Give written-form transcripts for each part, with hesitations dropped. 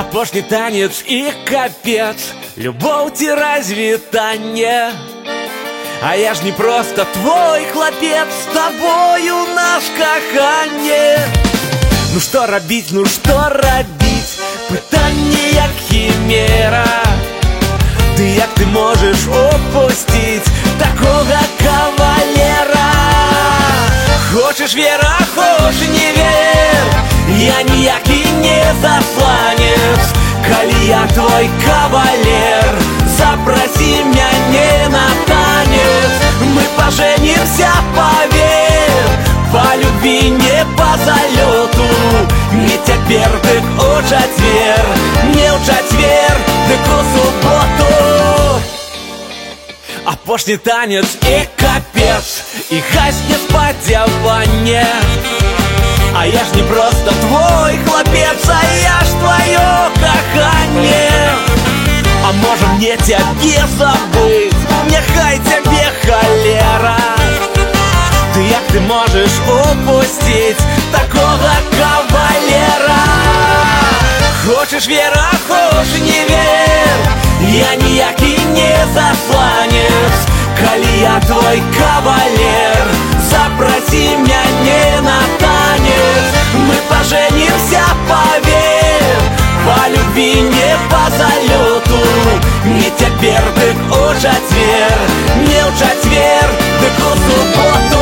Апошні танец і капец, любоў ці развітанне. А я ж не просто твой хлопец, с тобою наш каханне. Ну што рабіць, ну што рабіць, пытанне як хімера. Ты як ты можаш упусціць такога кавалера? Хочаш вер, а хочаш не вер, я ніякі не засланец. Калі я твой кавалер, запроси мяне на танец. Мы поженимся, поверь, по любви, не по залету. Не цяпер, дык у чацвер, не ў чацвер, дык у суботу. Апошні танец і капец, і хасне спадзяванне. А я ж не просто твой хлопец, а я ж твоё каханне. А можем мне тебе забыть, няхай тебе холера. Ты як ты можешь упустить такого кавалера? Хочешь вер, а хочешь не вер, я ніякі не засланец. Калі я твой кавалер, запроси мяне на танец. Мы поженимся, поверь, по любви, не по залету. Не цяпер, дык у чацвер, не ў чацвер, дык у суботу.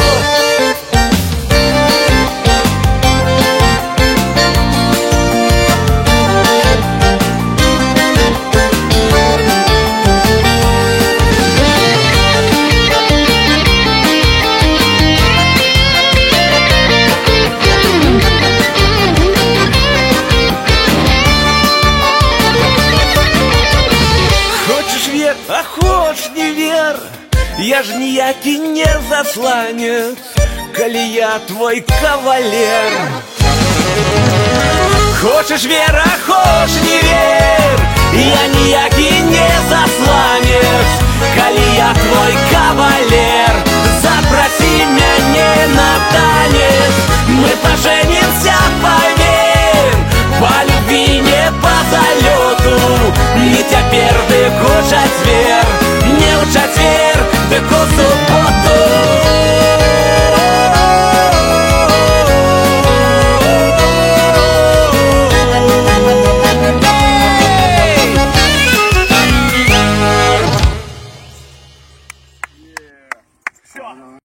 А хочешь не вер, я ж ніякі не засланец. Калі я твой кавалер. Хочешь вер, а хочешь не вер, я ніякі не засланец. Калі я твой кавалер,